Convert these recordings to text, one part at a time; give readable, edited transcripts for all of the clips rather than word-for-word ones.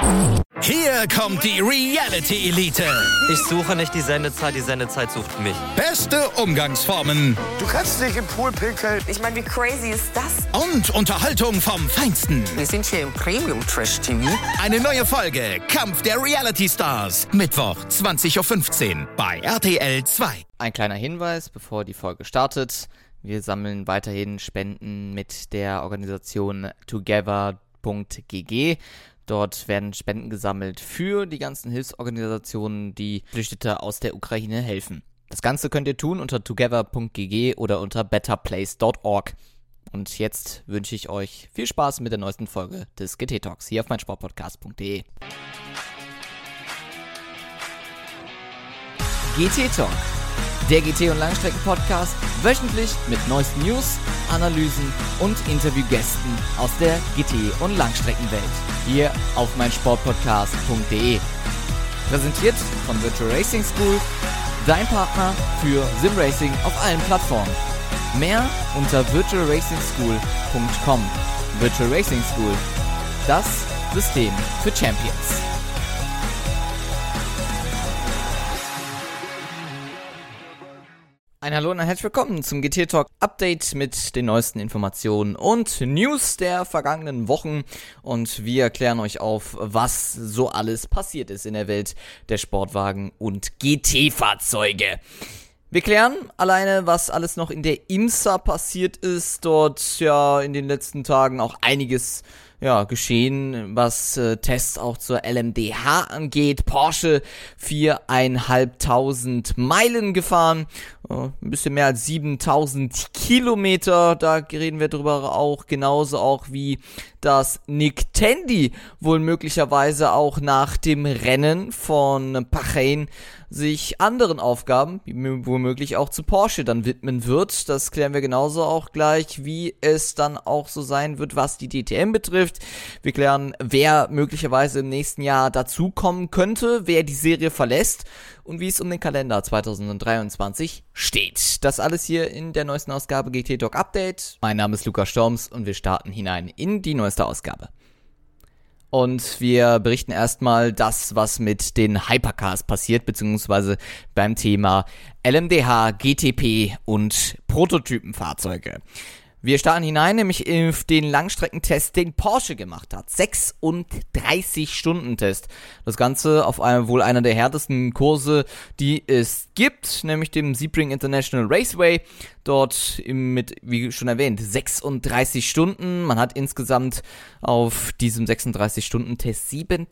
Hier kommt die Reality Elite. Ich suche nicht die Sendezeit sucht mich. Beste Umgangsformen. Du kannst nicht im Pool pinkeln. Ich meine, wie crazy ist das? Und Unterhaltung vom Feinsten. Wir sind hier im Premium-Trash-TV. Eine neue Folge Kampf der Reality Stars. Mittwoch, 20.15 Uhr bei RTL 2. Ein kleiner Hinweis, bevor die Folge startet. Wir sammeln weiterhin Spenden mit der Organisation together.gg. Dort werden Spenden gesammelt für die ganzen Hilfsorganisationen, die Flüchtete aus der Ukraine helfen. Das Ganze könnt ihr tun unter together.gg oder unter betterplace.org. Und jetzt wünsche ich euch viel Spaß mit der neuesten Folge des GT Talks hier auf meinsportpodcast.de. GT Talk, der GT- und Langstrecken-Podcast, wöchentlich mit neuesten News, Analysen und Interviewgästen aus der GT- und Langstreckenwelt. Hier auf meinsportpodcast.de. Präsentiert von Virtual Racing School, dein Partner für Simracing auf allen Plattformen. Mehr unter virtualracingschool.com. Virtual Racing School, das System für Champions. Ein Hallo und ein herzlich willkommen zum GT Talk Update mit den neuesten Informationen und News der vergangenen Wochen. Und wir erklären euch auf, was so alles passiert ist in der Welt der Sportwagen und GT-Fahrzeuge. Wir klären alleine, was alles noch in der IMSA passiert ist. Dort ja in den letzten Tagen auch einiges geschehen, was Tests auch zur LMDH angeht. Porsche 4.500 Meilen gefahren, ein bisschen mehr als 7.000 Kilometer, da reden wir drüber auch, genauso auch wie dass Nick Tandy wohl möglicherweise auch nach dem Rennen von Bahrain sich anderen Aufgaben, womöglich auch zu Porsche dann widmen wird. Das klären wir genauso auch gleich, wie es dann auch so sein wird, was die DTM betrifft. Wir klären, wer möglicherweise im nächsten Jahr dazukommen könnte, wer die Serie verlässt und wie es um den Kalender 2023 steht. Das alles hier in der neuesten Ausgabe GT Talk Update. Mein Name ist Lukas Storms und wir starten hinein in die neueste Ausgabe. Und wir berichten erstmal das, was mit den Hypercars passiert, beziehungsweise beim Thema LMDH, GTP und Prototypenfahrzeuge. Wir starten hinein, nämlich auf den Langstreckentest, den Porsche gemacht hat. 36-Stunden-Test. Das Ganze auf wohl einer der härtesten Kurse, die es gibt, nämlich dem Sebring International Raceway. Dort mit, wie schon erwähnt, 36 Stunden. Man hat insgesamt auf diesem 36-Stunden-Test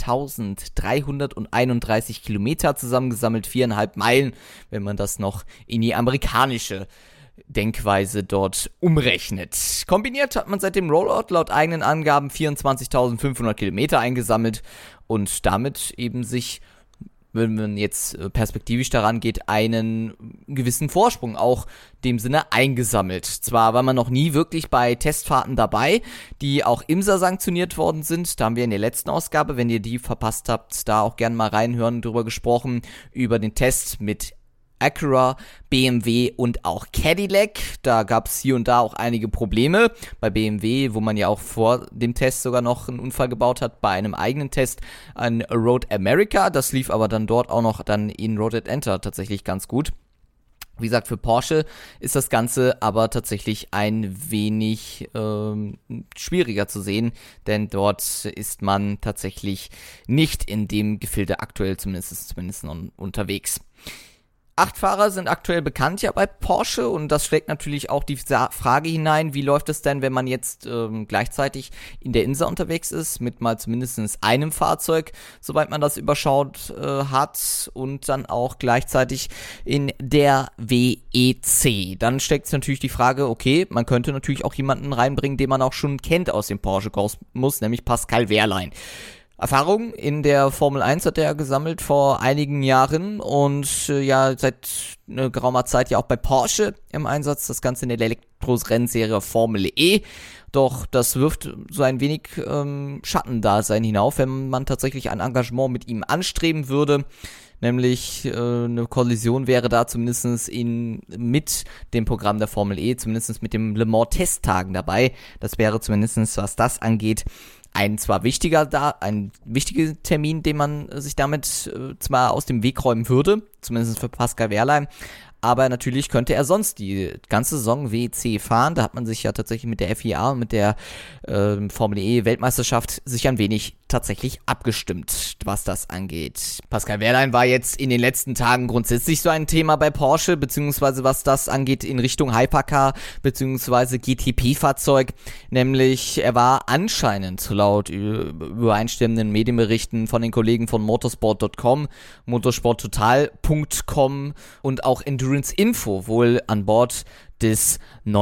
7.331 Kilometer zusammengesammelt, 4,5 Meilen, wenn man das noch in die amerikanische Denkweise dort umrechnet. Kombiniert hat man seit dem Rollout laut eigenen Angaben 24.500 Kilometer eingesammelt und damit eben sich, wenn man jetzt perspektivisch daran geht, einen gewissen Vorsprung auch dem Sinne eingesammelt. Zwar war man noch nie wirklich bei Testfahrten dabei, die auch IMSA sanktioniert worden sind. Da haben wir in der letzten Ausgabe, wenn ihr die verpasst habt, da auch gerne mal reinhören, drüber gesprochen, über den Test mit Acura, BMW und auch Cadillac. Da gab es hier und da auch einige Probleme. Bei BMW, wo man ja auch vor dem Test sogar noch einen Unfall gebaut hat, bei einem eigenen Test an Road America. Das lief aber dann dort auch noch dann in Road Atlanta tatsächlich ganz gut. Wie gesagt, für Porsche ist das Ganze aber tatsächlich ein wenig schwieriger zu sehen, denn dort ist man tatsächlich nicht in dem Gefilde aktuell zumindest unterwegs. 8 Fahrer sind aktuell bekannt ja bei Porsche und das schlägt natürlich auch die Frage hinein, wie läuft es denn, wenn man jetzt gleichzeitig in der IMSA unterwegs ist, mit mal zumindest einem Fahrzeug, soweit man das überschaut hat und dann auch gleichzeitig in der WEC. Dann steckt natürlich die Frage, okay, man könnte natürlich auch jemanden reinbringen, den man auch schon kennt aus dem Porsche-Kosmos, nämlich Pascal Wehrlein. Erfahrung in der Formel 1 hat er gesammelt vor einigen Jahren und seit geraumer Zeit ja auch bei Porsche im Einsatz, das Ganze in der Elektro-Rennserie Formel E. Doch das wirft so ein wenig Schattendasein hinauf, wenn man tatsächlich ein Engagement mit ihm anstreben würde. Nämlich eine Kollision wäre da zumindest mit dem Programm der Formel E, zumindest mit dem Le Mans Testtagen dabei. Das wäre zumindest, was das angeht, ein wichtiger Termin, den man sich damit zwar aus dem Weg räumen würde, zumindest für Pascal Wehrlein, aber natürlich könnte er sonst die ganze Saison WEC fahren. Da hat man sich ja tatsächlich mit der FIA und mit der Formel E Weltmeisterschaft sich ein wenig tatsächlich abgestimmt, was das angeht. Pascal Wehrlein war jetzt in den letzten Tagen grundsätzlich so ein Thema bei Porsche, beziehungsweise was das angeht in Richtung Hypercar, beziehungsweise GTP-Fahrzeug, nämlich er war anscheinend laut übereinstimmenden Medienberichten von den Kollegen von motorsport.com, motorsporttotal.com und auch Endurance Info wohl an Bord des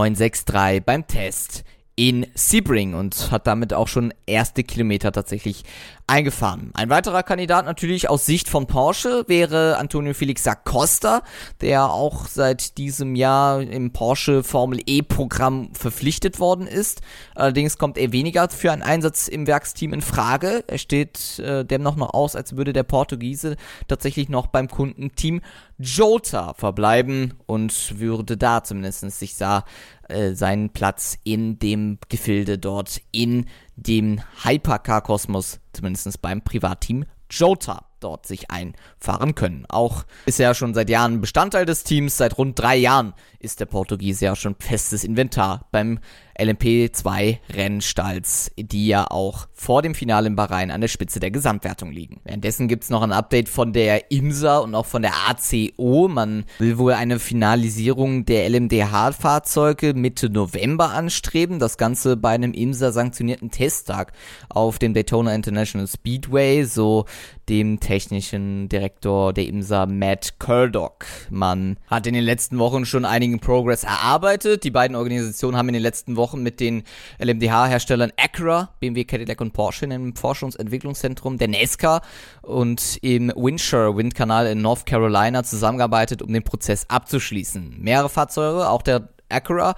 963 beim Test in Sebring und hat damit auch schon erste Kilometer tatsächlich eingefahren. Ein weiterer Kandidat natürlich aus Sicht von Porsche wäre Antonio Felix da Costa, der auch seit diesem Jahr im Porsche Formel E Programm verpflichtet worden ist. Allerdings kommt er weniger für einen Einsatz im Werksteam in Frage. Er steht demnach noch aus, als würde der Portugiese tatsächlich noch beim Kundenteam Jota verbleiben und würde da zumindest sich seinen Platz in dem Gefilde dort in dem Hypercar-Kosmos, zumindest beim Privatteam Jota, dort sich einfahren können. Auch ist er schon seit Jahren Bestandteil des Teams. Seit rund 3 Jahren ist der Portugiese ja schon festes Inventar beim LMP2 Rennstalls, die ja auch vor dem Finale in Bahrain an der Spitze der Gesamtwertung liegen. Währenddessen gibt es noch ein Update von der IMSA und auch von der ACO. Man will wohl eine Finalisierung der LMDH-Fahrzeuge Mitte November anstreben. Das Ganze bei einem IMSA-sanktionierten Testtag auf dem Daytona International Speedway, so dem technischen Direktor der IMSA Matt Curdock. Man hat in den letzten Wochen schon einigen Progress erarbeitet. Die beiden Organisationen haben in den letzten Wochen mit den LMDH-Herstellern Acura, BMW, Cadillac und Porsche im Forschungs- und Entwicklungszentrum der NASCAR und im Windsor-Windkanal in North Carolina zusammengearbeitet, um den Prozess abzuschließen. Mehrere Fahrzeuge, auch der Acura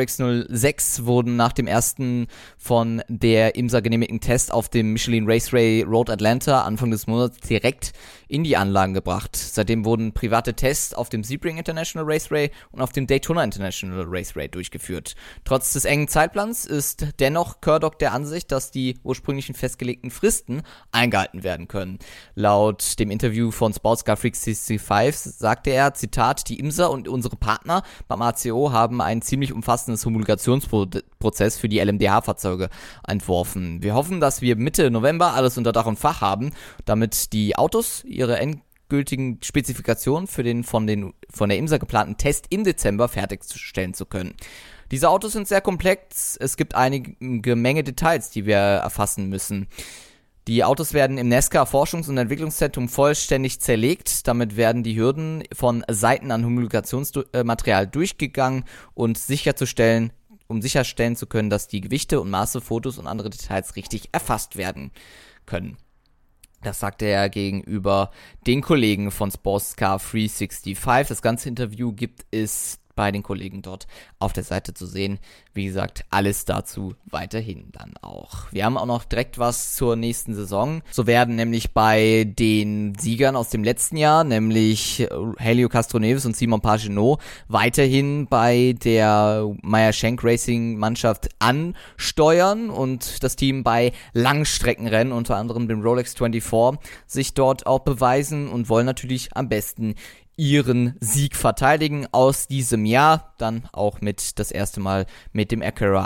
RX06, wurden nach dem ersten von der IMSA genehmigten Test auf dem Michelin Raceway Road Atlanta Anfang des Monats direkt in die Anlagen gebracht. Seitdem wurden private Tests auf dem Sebring International Raceway und auf dem Daytona International Raceway durchgeführt. Trotz des engen Zeitplans ist dennoch Curdock der Ansicht, dass die ursprünglichen festgelegten Fristen eingehalten werden können. Laut dem Interview von Sportscar Freak 65 sagte er, Zitat, die IMSA und unsere Partner beim ACO haben ein ziemlich umfassendes Homologationsprozess für die LMDH-Fahrzeuge entworfen. Wir hoffen, dass wir Mitte November alles unter Dach und Fach haben, damit die Autos ihre endgültigen Spezifikationen für den von der IMSA geplanten Test im Dezember fertigstellen zu können. Diese Autos sind sehr komplex, es gibt einige Menge Details, die wir erfassen müssen. Die Autos werden im NASCAR Forschungs- und Entwicklungszentrum vollständig zerlegt. Damit werden die Hürden von Seiten an Homologationsmaterial durchgegangen und sicherstellen zu können, dass die Gewichte und Maße, Fotos und andere Details richtig erfasst werden können. Das sagte er gegenüber den Kollegen von Sportscar 365. Das ganze Interview gibt es bei den Kollegen dort auf der Seite zu sehen. Wie gesagt, alles dazu weiterhin dann auch. Wir haben auch noch direkt was zur nächsten Saison. So werden nämlich bei den Siegern aus dem letzten Jahr, nämlich Helio Castroneves und Simon Pagenaud, weiterhin bei der Meyer Shank Racing Mannschaft ansteuern und das Team bei Langstreckenrennen, unter anderem dem Rolex 24, sich dort auch beweisen und wollen natürlich am besten ihren Sieg verteidigen aus diesem Jahr, dann auch mit das erste Mal mit dem Acura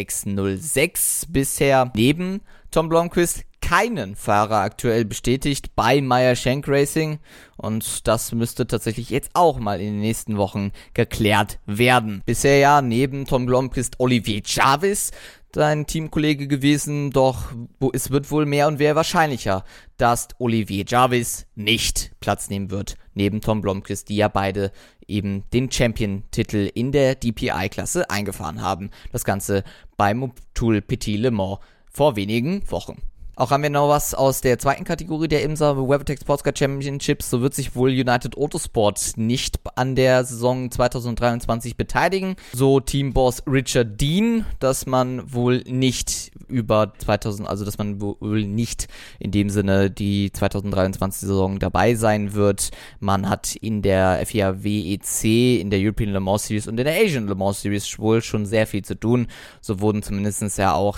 RX06. Bisher neben Tom Blomqvist keinen Fahrer aktuell bestätigt bei Meyer Shank Racing und das müsste tatsächlich jetzt auch mal in den nächsten Wochen geklärt werden. Bisher ja neben Tom Blomqvist Olivier Jarvis sein Teamkollege gewesen, doch es wird wohl mehr und mehr wahrscheinlicher, dass Olivier Jarvis nicht Platz nehmen wird, neben Tom Blomqvist, die ja beide eben den Champion-Titel in der DPI-Klasse eingefahren haben. Das Ganze beim Motul Petit Le Mans vor wenigen Wochen. Auch haben wir noch was aus der zweiten Kategorie der IMSA WeatherTech Sportscar Championships. So wird sich wohl United Autosport nicht an der Saison 2023 beteiligen. So Teamboss Richard Dean, dass man wohl nicht über 2000, also dass man wohl nicht in dem Sinne die 2023-Saison dabei sein wird. Man hat in der FIA WEC, in der European Le Mans Series und in der Asian Le Mans Series wohl schon sehr viel zu tun. So wurden zumindest ja auch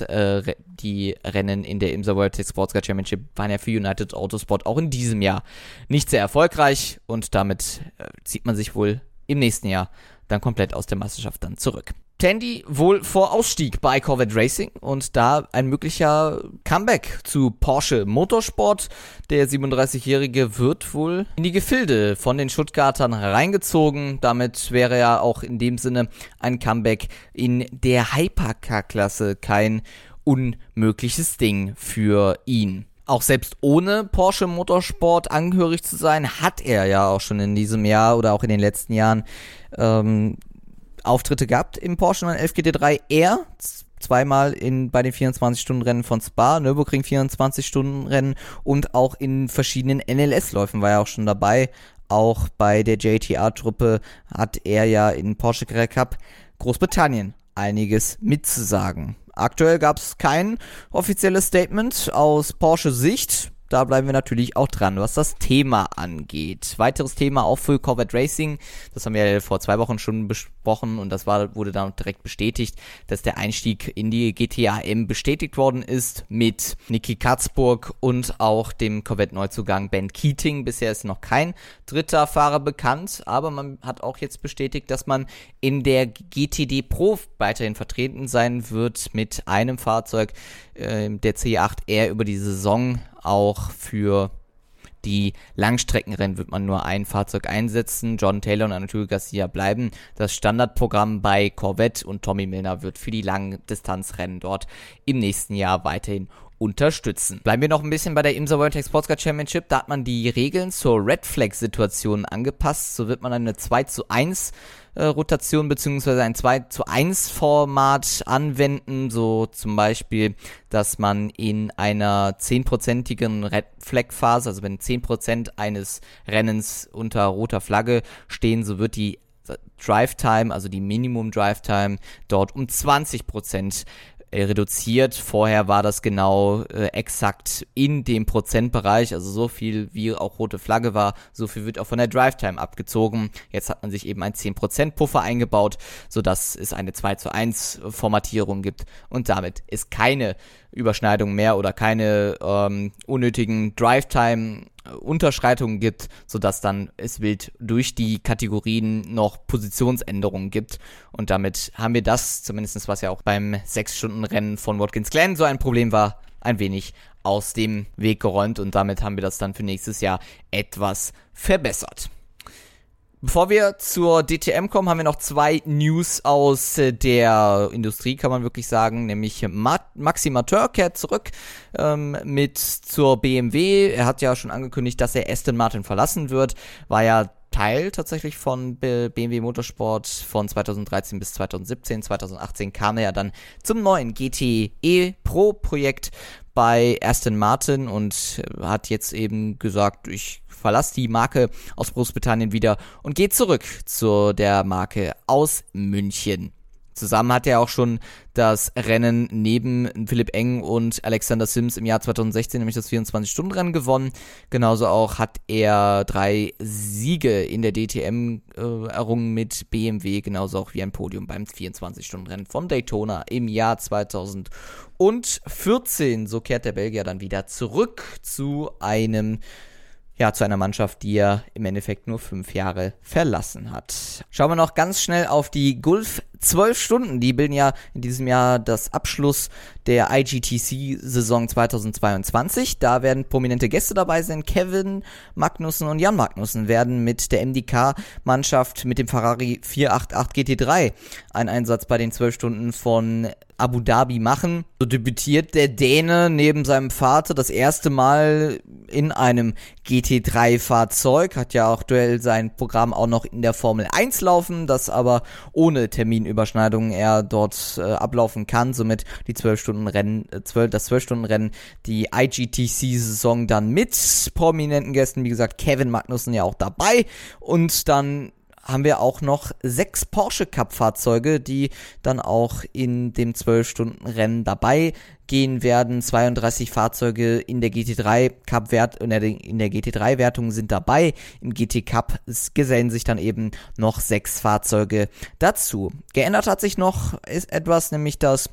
die Rennen in der IMSA World Tech Sports Car Championship waren ja für United Autosport auch in diesem Jahr nicht sehr erfolgreich und damit zieht man sich wohl im nächsten Jahr dann komplett aus der Meisterschaft dann zurück. Tandy wohl vor Ausstieg bei Corvette Racing und da ein möglicher Comeback zu Porsche Motorsport. Der 37-Jährige wird wohl in die Gefilde von den Stuttgartern reingezogen. Damit wäre ja auch in dem Sinne ein Comeback in der Hypercar-Klasse kein unmögliches Ding für ihn. Auch selbst ohne Porsche Motorsport angehörig zu sein, hat er ja auch schon in diesem Jahr oder auch in den letzten Jahren Auftritte gehabt im Porsche 911 GT3. Er zweimal bei den 24-Stunden-Rennen von Spa, Nürburgring 24-Stunden-Rennen und auch in verschiedenen NLS-Läufen war er auch schon dabei. Auch bei der JTR-Truppe hat er ja in Porsche Carrera Cup Großbritannien einiges mitzusagen. Aktuell gab es kein offizielles Statement aus Porsche Sicht. Da bleiben wir natürlich auch dran, was das Thema angeht. Weiteres Thema auch für Corvette Racing. Das haben wir ja vor 2 Wochen schon besprochen und das wurde dann direkt bestätigt, dass der Einstieg in die GT-AM bestätigt worden ist mit Niki Katzburg und auch dem Corvette-Neuzugang Ben Keating. Bisher ist noch kein dritter Fahrer bekannt, aber man hat auch jetzt bestätigt, dass man in der GTD Pro weiterhin vertreten sein wird mit einem Fahrzeug, der C8R über die Saison. Auch für die Langstreckenrennen wird man nur ein Fahrzeug einsetzen. John Taylor und Anatole Garcia bleiben das Standardprogramm bei Corvette und Tommy Milner wird für die Langdistanzrennen dort im nächsten Jahr weiterhin unterstützen. Bleiben wir noch ein bisschen bei der IMSA World Tech Sports Car Championship. Da hat man die Regeln zur Red Flag Situation angepasst. So wird man eine 2:1 Rotation bzw. ein 2:1 Format anwenden. So zum Beispiel, dass man in einer 10%igen Red Flag Phase, also wenn 10% eines Rennens unter roter Flagge stehen, so wird die Drive Time, also die Minimum Drive Time, dort um 20% reduziert. Vorher war das genau exakt in dem Prozentbereich, also so viel wie auch rote Flagge war, so viel wird auch von der Drive-Time abgezogen. Jetzt hat man sich eben ein 10% Puffer eingebaut, sodass es eine 2:1 Formatierung gibt und damit ist keine Überschneidung mehr oder keine unnötigen Drive-Time-Unterschreitungen gibt, sodass dann es wild durch die Kategorien noch Positionsänderungen gibt. Und damit haben wir das, zumindest was ja auch beim 6-Stunden-Rennen von Watkins Glen so ein Problem war, ein wenig aus dem Weg geräumt und damit haben wir das dann für nächstes Jahr etwas verbessert. Bevor wir zur DTM kommen, haben wir noch 2 News aus der Industrie, kann man wirklich sagen, nämlich Maxime Martin kehrt zurück zur BMW. Er hat ja schon angekündigt, dass er Aston Martin verlassen wird, war ja Teil tatsächlich von BMW Motorsport von 2013 bis 2017. 2018 kam er ja dann zum neuen GTE Pro Projekt bei Aston Martin und hat jetzt eben gesagt, ich verlasse die Marke aus Großbritannien wieder und geht zurück zu der Marke aus München. Zusammen hat er auch schon das Rennen neben Philipp Eng und Alexander Sims im Jahr 2016, nämlich das 24-Stunden-Rennen gewonnen. Genauso auch hat er 3 Siege in der DTM errungen mit BMW, genauso auch wie ein Podium beim 24-Stunden-Rennen von Daytona im Jahr 2014. So kehrt der Belgier dann wieder zurück zu einer Mannschaft, die er im Endeffekt nur 5 Jahre verlassen hat. Schauen wir noch ganz schnell auf die Gulf 12 Stunden. Die bilden ja in diesem Jahr das Abschluss der IGTC-Saison 2022. Da werden prominente Gäste dabei sein. Kevin Magnussen und Jan Magnussen werden mit der MDK-Mannschaft mit dem Ferrari 488 GT3 einen Einsatz bei den 12 Stunden von Abu Dhabi machen. So debütiert der Däne neben seinem Vater das erste Mal in einem GT3-Fahrzeug, hat ja auch aktuell sein Programm auch noch in der Formel 1 laufen, das aber ohne Terminüberschneidungen er dort ablaufen kann, somit die 12-Stunden-Rennen, die IGTC-Saison dann mit prominenten Gästen, wie gesagt, Kevin Magnussen ja auch dabei und dann haben wir auch noch 6 Porsche Cup Fahrzeuge, die dann auch in dem 12-Stunden-Rennen dabei gehen werden. 32 Fahrzeuge in der GT3 Cup in der GT3 Wertung sind dabei. Im GT Cup gesellen sich dann eben noch 6 Fahrzeuge dazu. Geändert hat sich noch etwas, nämlich dass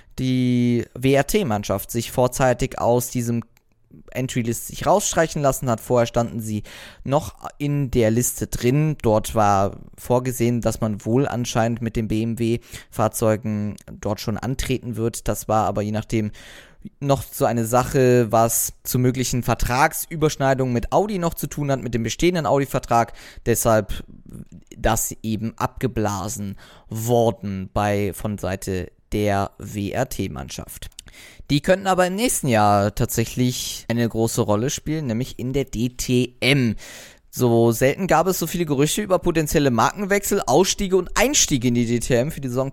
die WRT-Mannschaft sich vorzeitig aus diesem Entry-List sich rausstreichen lassen hat. Vorher standen sie noch in der Liste drin. Dort war vorgesehen, dass man wohl anscheinend mit den BMW-Fahrzeugen dort schon antreten wird. Das war aber je nachdem noch so eine Sache, was zu möglichen Vertragsüberschneidungen mit Audi noch zu tun hat, mit dem bestehenden Audi-Vertrag. Deshalb das eben abgeblasen worden von Seite der WRT-Mannschaft. Die könnten aber im nächsten Jahr tatsächlich eine große Rolle spielen, nämlich in der DTM. So selten gab es so viele Gerüchte über potenzielle Markenwechsel, Ausstiege und Einstiege in die DTM für die Saison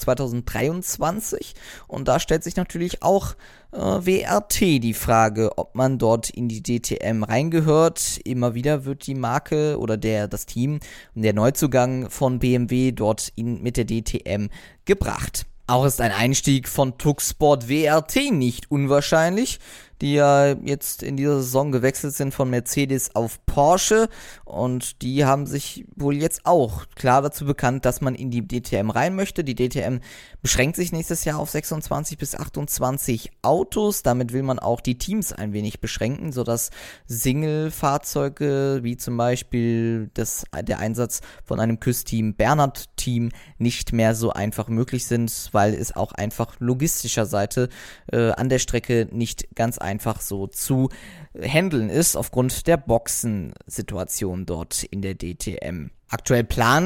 2023. Und da stellt sich natürlich auch WRT die Frage, ob man dort in die DTM reingehört. Immer wieder wird die Marke oder das Team, der Neuzugang von BMW dort mit der DTM gebracht. Auch ist ein Einstieg von Tuxsport WRT nicht unwahrscheinlich, die ja jetzt in dieser Saison gewechselt sind von Mercedes auf Porsche, und die haben sich wohl jetzt auch klar dazu bekannt, dass man in die DTM rein möchte. Die DTM beschränkt sich nächstes Jahr auf 26 bis 28 Autos. Damit will man auch die Teams ein wenig beschränken, sodass Single-Fahrzeuge wie zum Beispiel der Einsatz von einem KÜS-Team, Bernhard-Team nicht mehr so einfach möglich sind, weil es auch einfach logistischer Seite an der Strecke nicht ganz einfach so zu handeln ist, aufgrund der Boxensituation dort in der DTM. Aktuell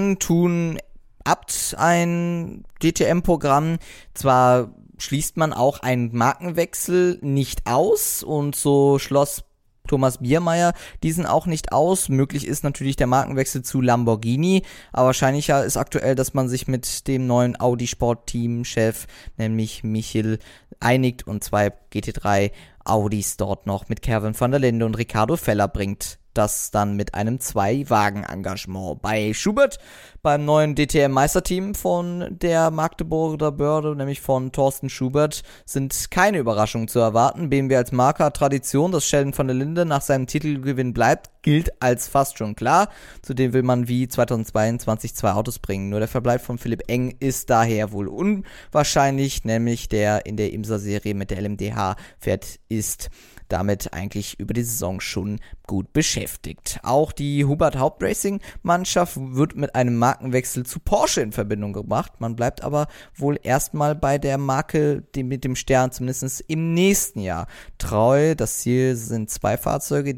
tun Abt ein DTM-Programm. Zwar schließt man auch einen Markenwechsel nicht aus, und so schloss Thomas Biermeier diesen auch nicht aus. Möglich ist natürlich der Markenwechsel zu Lamborghini, aber wahrscheinlicher ist aktuell, dass man sich mit dem neuen Audi-Sport-Team-Chef, nämlich Michel, einigt und 2 GT3 Audis dort noch mit Kevin van der Linde und Ricardo Feller bringt. Das dann mit einem 2-Wagen-Engagement. Bei Schubert, beim neuen DTM-Meisterteam von der Magdeburger Börde, nämlich von Thorsten Schubert, sind keine Überraschungen zu erwarten. BMW als Marke hat Tradition, dass Sheldon van der Linde nach seinem Titelgewinn bleibt, gilt als fast schon klar. Zudem will man wie 2022 2 Autos bringen. Nur der Verbleib von Philipp Eng ist daher wohl unwahrscheinlich, nämlich der in der IMSA-Serie mit der LMDH fährt, ist damit eigentlich über die Saison schon gut beschäftigt. Auch die Hubert Hauptracing Mannschaft wird mit einem Markenwechsel zu Porsche in Verbindung gebracht. Man bleibt aber wohl erstmal bei der Marke, mit dem Stern, zumindest im nächsten Jahr treu. Das Ziel sind 2 Fahrzeuge,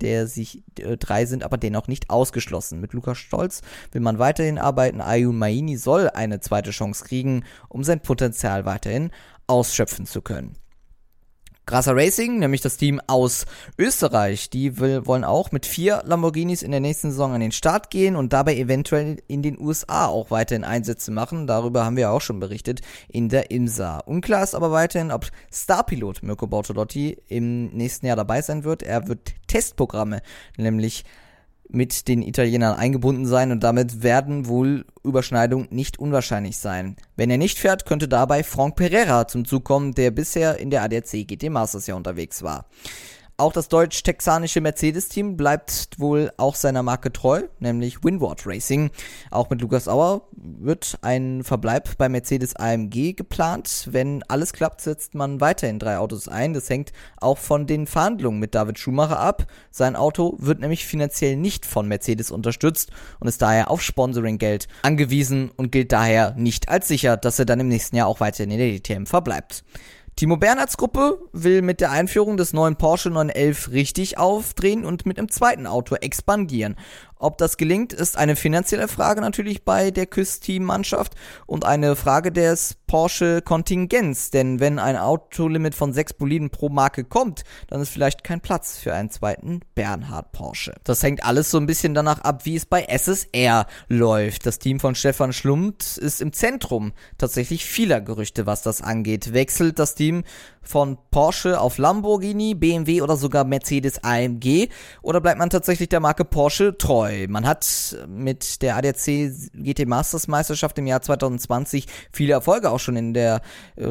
3 sind aber dennoch nicht ausgeschlossen. Mit Lukas Stolz will man weiterhin arbeiten. Ayun Maini soll eine zweite Chance kriegen, um sein Potenzial weiterhin ausschöpfen zu können. Grasser Racing, nämlich das Team aus Österreich, die wollen auch mit 4 Lamborghinis in der nächsten Saison an den Start gehen und dabei eventuell in den USA auch weiterhin Einsätze machen. Darüber haben wir auch schon berichtet in der IMSA. Unklar ist aber weiterhin, ob Starpilot Mirko Bortolotti im nächsten Jahr dabei sein wird. Er wird Testprogramme nämlich mit den Italienern eingebunden sein, und damit werden wohl Überschneidungen nicht unwahrscheinlich sein. Wenn er nicht fährt, könnte dabei Franck Pereira zum Zug kommen, der bisher in der ADAC GT Masters ja unterwegs war. Auch das deutsch-texanische Mercedes-Team bleibt wohl auch seiner Marke treu, nämlich Winward Racing. Auch mit Lukas Auer wird ein Verbleib bei Mercedes AMG geplant. Wenn alles klappt, setzt man weiterhin 3 Autos ein. Das hängt auch von den Verhandlungen mit David Schumacher ab. Sein Auto wird nämlich finanziell nicht von Mercedes unterstützt und ist daher auf Sponsoring-Geld angewiesen und gilt daher nicht als sicher, dass er dann im nächsten Jahr auch weiterhin in der DTM verbleibt. Timo Bernhards Gruppe will mit der Einführung des neuen Porsche 911 richtig aufdrehen und mit einem zweiten Auto expandieren. Ob das gelingt, ist eine finanzielle Frage natürlich bei der KÜS-Team-Mannschaft und eine Frage des Porsche-Kontingents, denn wenn ein Autolimit von 6 Boliden pro Marke kommt, dann ist vielleicht kein Platz für einen zweiten Bernhard Porsche. Das hängt alles so ein bisschen danach ab, wie es bei SSR läuft. Das Team von Stefan Schlumpt ist im Zentrum tatsächlich vieler Gerüchte, was das angeht. Wechselt das Team von Porsche auf Lamborghini, BMW oder sogar Mercedes AMG, oder bleibt man tatsächlich der Marke Porsche treu? neu. Man hat mit der ADAC GT Masters Meisterschaft im Jahr 2020 viele Erfolge auch schon in der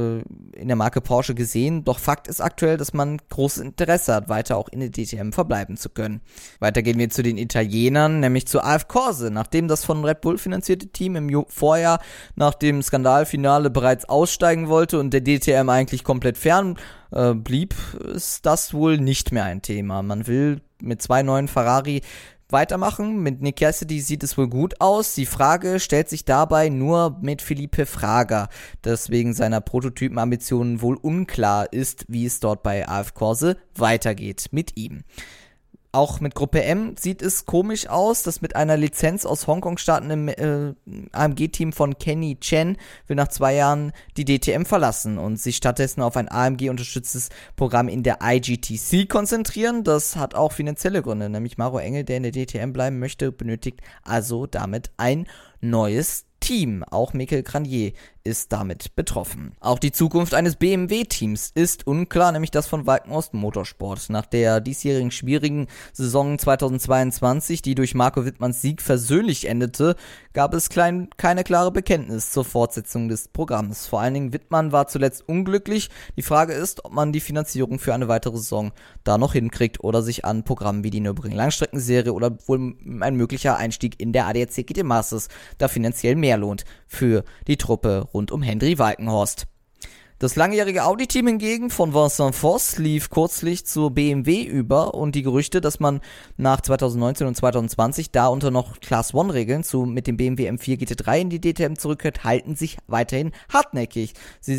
Marke Porsche gesehen, doch Fakt ist aktuell, dass man großes Interesse hat, weiter auch in der DTM verbleiben zu können. Weiter gehen wir zu den Italienern, nämlich zu AF Corse. Nachdem das von Red Bull finanzierte Team im Vorjahr nach dem Skandalfinale bereits aussteigen wollte und der DTM eigentlich komplett fern blieb, ist das wohl nicht mehr ein Thema. Man will mit 2 neuen Ferrari weitermachen. Mit Nick Cassidy sieht es wohl gut aus. Die Frage stellt sich dabei nur mit Felipe Fraga, das wegen seiner Prototypenambitionen wohl unklar ist, wie es dort bei AF Corse weitergeht mit ihm. Auch mit Gruppe M sieht es komisch aus, dass mit einer Lizenz aus Hongkong startende AMG-Team von Kenny Chen will nach 2 Jahren die DTM verlassen und sich stattdessen auf ein AMG-unterstütztes Programm in der IGTC konzentrieren. Das hat auch finanzielle Gründe, nämlich Maro Engel, der in der DTM bleiben möchte, benötigt also damit ein neues Team. Auch Michael Granier ist damit betroffen. Auch die Zukunft eines BMW-Teams ist unklar, nämlich das von Walkenhorst Motorsport. Nach der diesjährigen schwierigen Saison 2022, die durch Marco Wittmanns Sieg versöhnlich endete, gab es keine klare Bekenntnis zur Fortsetzung des Programms. Vor allen Dingen Wittmann war zuletzt unglücklich. Die Frage ist, ob man die Finanzierung für eine weitere Saison da noch hinkriegt oder sich an Programmen wie die Nürburgring Langstreckenserie oder wohl ein möglicher Einstieg in der ADAC GT Masters da finanziell mehr lohnt für die Truppe rund um Hendry Walkenhorst. Das langjährige Audi-Team hingegen von Vincent Voss lief kürzlich zur BMW über und die Gerüchte, dass man nach 2019 und 2020 da unter noch Class-1-Regeln mit dem BMW M4 GT3 in die DTM zurückkehrt, halten sich weiterhin hartnäckig.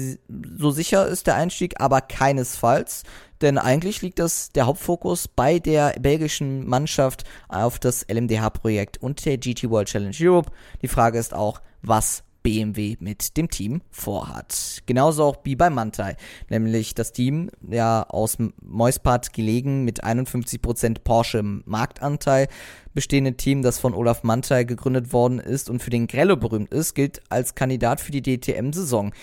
So sicher ist der Einstieg aber keinesfalls, denn eigentlich liegt der Hauptfokus bei der belgischen Mannschaft auf das LMDH-Projekt und der GT World Challenge Europe. Die Frage ist auch, was BMW mit dem Team vorhat. Genauso auch wie bei Manthey, nämlich das Team, ja aus Moispad gelegen mit 51% Porsche Marktanteil, bestehende Team, das von Olaf Manthey gegründet worden ist und für den Grello berühmt ist, gilt als Kandidat für die DTM-Saison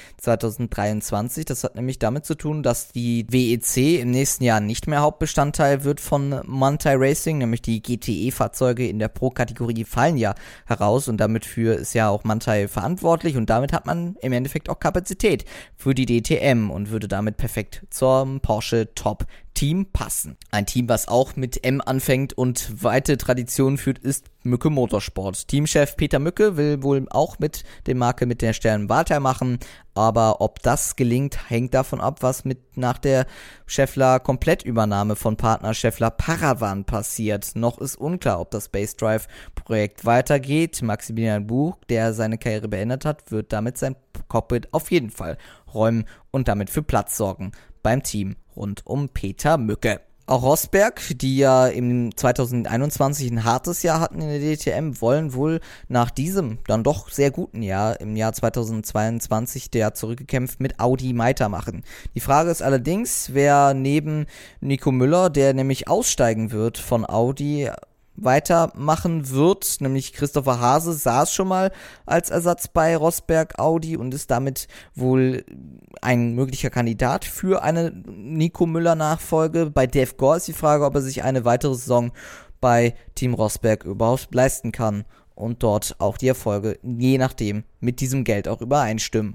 2023. Das hat nämlich damit zu tun, dass die WEC im nächsten Jahr nicht mehr Hauptbestandteil wird von Manthey Racing, nämlich die GTE-Fahrzeuge in der Pro-Kategorie fallen ja heraus und damit ist ja auch Manthey verantwortlich und damit hat man im Endeffekt auch Kapazität für die DTM und würde damit perfekt zum Porsche Top Team passen. Ein Team, was auch mit M anfängt und weite Traditionen führt, ist Mücke Motorsport. Teamchef Peter Mücke will wohl auch mit der Marke mit der Stern weitermachen, aber ob das gelingt, hängt davon ab, was nach der Schaeffler Komplettübernahme von Partner Schaeffler Paravan passiert. Noch ist unklar, ob das Space Drive Projekt weitergeht. Maximilian Buch, der seine Karriere beendet hat, wird damit sein Cockpit auf jeden Fall räumen und damit für Platz sorgen beim Team rund um Peter Mücke. Auch Rosberg, die ja im 2021 ein hartes Jahr hatten in der DTM, wollen wohl nach diesem dann doch sehr guten Jahr, im Jahr 2022, der zurückgekämpft, mit Audi weitermachen. Die Frage ist allerdings, wer neben Nico Müller, der nämlich aussteigen wird von Audi, weitermachen wird, nämlich Christopher Hase saß schon mal als Ersatz bei Rosberg Audi und ist damit wohl ein möglicher Kandidat für eine Nico Müller Nachfolge. Bei Dave Gore ist die Frage, ob er sich eine weitere Saison bei Team Rosberg überhaupt leisten kann und dort auch die Erfolge, je nachdem, mit diesem Geld auch übereinstimmen.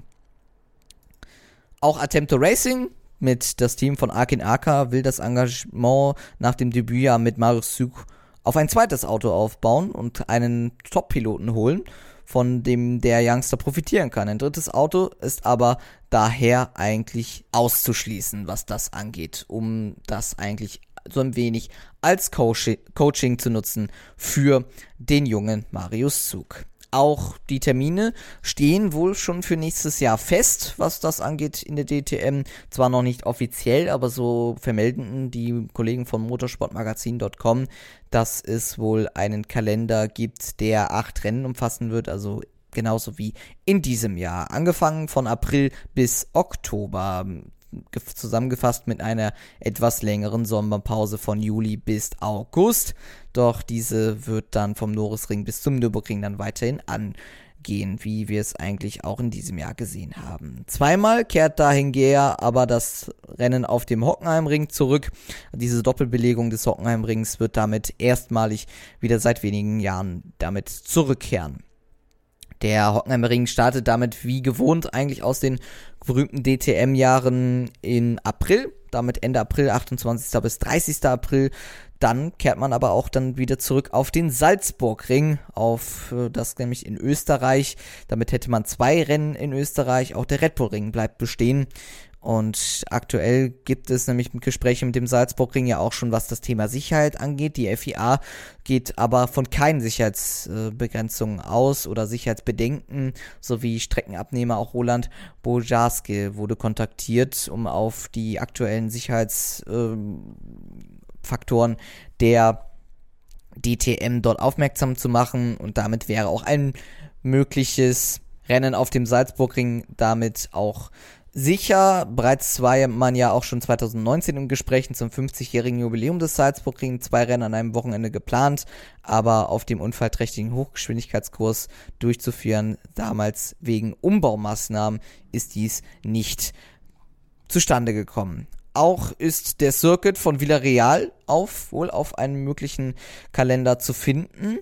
Auch Attempto Racing mit das Team von Akin Aka will das Engagement nach dem Debütjahr mit Marius Zug auf ein zweites Auto aufbauen und einen Top-Piloten holen, von dem der Youngster profitieren kann. Ein drittes Auto ist aber daher eigentlich auszuschließen, was das angeht, um das eigentlich so ein wenig als Coaching zu nutzen für den jungen Marius Zug. Auch die Termine stehen wohl schon für nächstes Jahr fest, was das angeht in der DTM. Zwar noch nicht offiziell, aber so vermelden die Kollegen von motorsportmagazin.com, dass es wohl einen Kalender gibt, der 8 Rennen umfassen wird, also genauso wie in diesem Jahr. Angefangen von April bis Oktober. Zusammengefasst mit einer etwas längeren Sommerpause von Juli bis August. Doch diese wird dann vom Norrisring bis zum Nürburgring dann weiterhin gehen, wie wir es eigentlich auch in diesem Jahr gesehen haben. Zweimal kehrt daher aber das Rennen auf dem Hockenheimring zurück. Diese Doppelbelegung des Hockenheimrings wird damit erstmalig wieder seit wenigen Jahren damit zurückkehren. Der Hockenheimring startet damit wie gewohnt eigentlich aus den berühmten DTM-Jahren in April, damit Ende April, 28. bis 30. April. Dann kehrt man aber auch dann wieder zurück auf den Salzburgring, auf das nämlich in Österreich. Damit hätte man 2 Rennen in Österreich, auch der Red Bull Ring bleibt bestehen. Und aktuell gibt es nämlich Gespräche mit dem Salzburgring ja auch schon, was das Thema Sicherheit angeht. Die FIA geht aber von keinen Sicherheitsbegrenzungen aus oder Sicherheitsbedenken, sowie Streckenabnehmer. Auch Roland Bojarski wurde kontaktiert, um auf die aktuellen Sicherheitsfaktoren der DTM dort aufmerksam zu machen. Und damit wäre auch ein mögliches Rennen auf dem Salzburgring damit auch sicher. Bereits war man ja auch schon 2019 im Gespräch zum 50-jährigen Jubiläum des Salzburgring 2 Rennen an einem Wochenende geplant, aber auf dem unfallträchtigen Hochgeschwindigkeitskurs durchzuführen, damals wegen Umbaumaßnahmen, ist dies nicht zustande gekommen. Auch ist der Circuit von Villarreal wohl auf einem möglichen Kalender zu finden.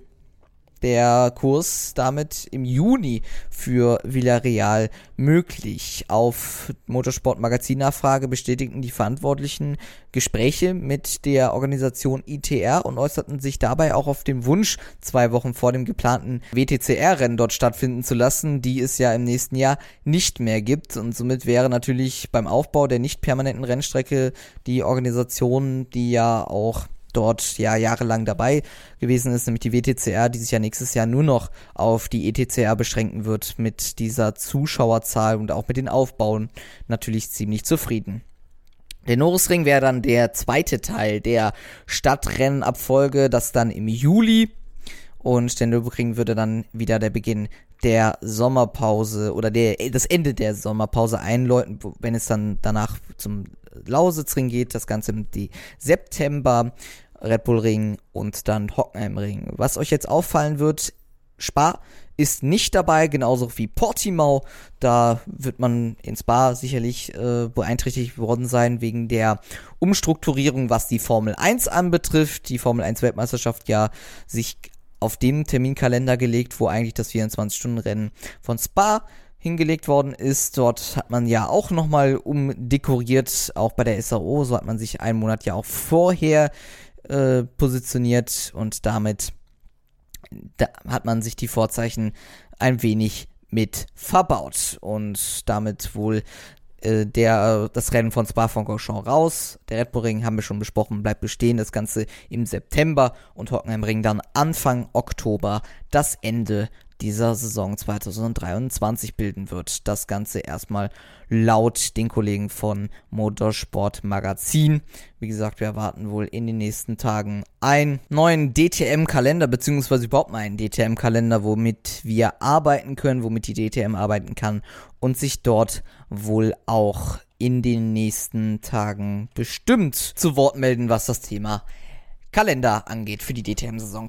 Der Kurs damit im Juni für Villarreal möglich. Auf Motorsport-Magazin-Nachfrage bestätigten die Verantwortlichen Gespräche mit der Organisation ITR und äußerten sich dabei auch auf den Wunsch, 2 Wochen vor dem geplanten WTCR-Rennen dort stattfinden zu lassen, die es ja im nächsten Jahr nicht mehr gibt. Und somit wäre natürlich beim Aufbau der nicht permanenten Rennstrecke die Organisation, die ja auch dort ja jahrelang dabei gewesen ist, nämlich die WTCR, die sich ja nächstes Jahr nur noch auf die ETCR beschränken wird, mit dieser Zuschauerzahl und auch mit den Aufbauen natürlich ziemlich zufrieden. Der Norrisring wäre dann der zweite Teil der Stadtrennenabfolge, das dann im Juli, und der Nürburgring würde dann wieder der Beginn der Sommerpause oder das Ende der Sommerpause einläuten, wenn es dann danach zum Lausitzring geht, das Ganze im September, Red Bull Ring und dann Hockenheimring. Was euch jetzt auffallen wird, Spa ist nicht dabei, genauso wie Portimao. Da wird man in Spa sicherlich beeinträchtigt worden sein wegen der Umstrukturierung, was die Formel 1 anbetrifft. Die Formel 1 Weltmeisterschaft ja sich auf dem Terminkalender gelegt, wo eigentlich das 24-Stunden-Rennen von Spa hingelegt worden ist. Dort hat man ja auch nochmal umdekoriert, auch bei der SRO. So hat man sich einen Monat ja auch vorher positioniert und damit hat man sich die Vorzeichen ein wenig mit verbaut und damit wohl das Rennen von Spa-Francorchamps raus. Der Red Bull Ring haben wir schon besprochen, bleibt bestehen. Das Ganze im September und Hockenheimring dann Anfang Oktober das Ende dieser Saison 2023 bilden wird. Das Ganze erstmal laut den Kollegen von Motorsport Magazin. Wie gesagt, wir erwarten wohl in den nächsten Tagen einen neuen DTM-Kalender, beziehungsweise überhaupt mal einen DTM-Kalender, womit wir arbeiten können, womit die DTM arbeiten kann und sich dort wohl auch in den nächsten Tagen bestimmt zu Wort melden, was das Thema Kalender angeht für die DTM-Saison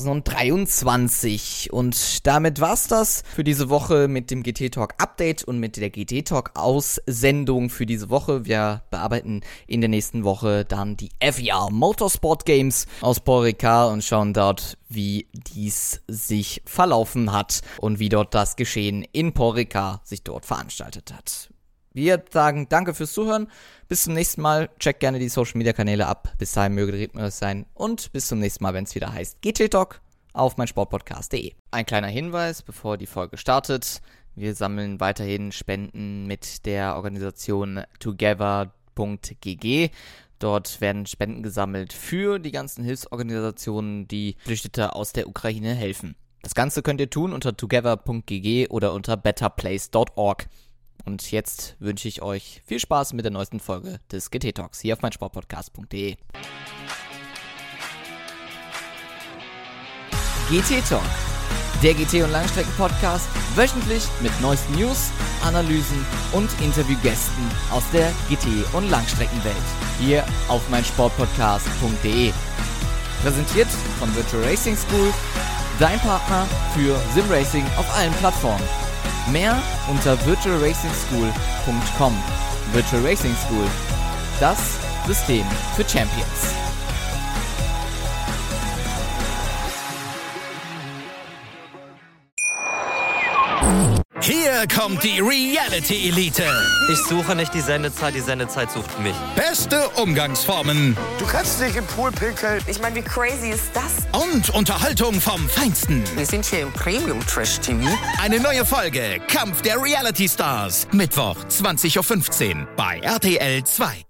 2023. Und damit war's das für diese Woche mit dem GT-Talk-Update und mit der GT-Talk-Aussendung für diese Woche. Wir bearbeiten in der nächsten Woche dann die FIA Motorsport Games aus Paul Ricard und schauen dort, wie dies sich verlaufen hat und wie dort das Geschehen in Paul Ricard sich dort veranstaltet hat. Wir sagen danke fürs Zuhören. Bis zum nächsten Mal. Checkt gerne die Social Media Kanäle ab. Bis dahin möge der Rhythmus sein. Und bis zum nächsten Mal, wenn es wieder heißt GT Talk auf meinsportpodcast.de. Ein kleiner Hinweis, bevor die Folge startet. Wir sammeln weiterhin Spenden mit der Organisation together.gg. Dort werden Spenden gesammelt für die ganzen Hilfsorganisationen, die Flüchtete aus der Ukraine helfen. Das Ganze könnt ihr tun unter together.gg oder unter betterplace.org. Und jetzt wünsche ich euch viel Spaß mit der neuesten Folge des GT Talks hier auf meinsportpodcast.de. GT Talk, der GT- und Langstrecken-Podcast, wöchentlich mit neuesten News, Analysen und Interviewgästen aus der GT- und Langstreckenwelt. Hier auf meinsportpodcast.de. Präsentiert von Virtual Racing School Dein Partner für Simracing auf allen Plattformen. Mehr unter virtualracingschool.com. Virtual Racing School. Das System für Champions. Hier kommt die Reality Elite. Ich suche nicht die Sendezeit sucht mich. Beste Umgangsformen Du kannst nicht im Pool pinkeln. Ich meine, wie crazy ist das? und Unterhaltung vom Feinsten. Wir sind hier im Premium Trash TV. Eine neue Folge Kampf der Reality Stars. Mittwoch 20:15 Uhr bei RTL 2.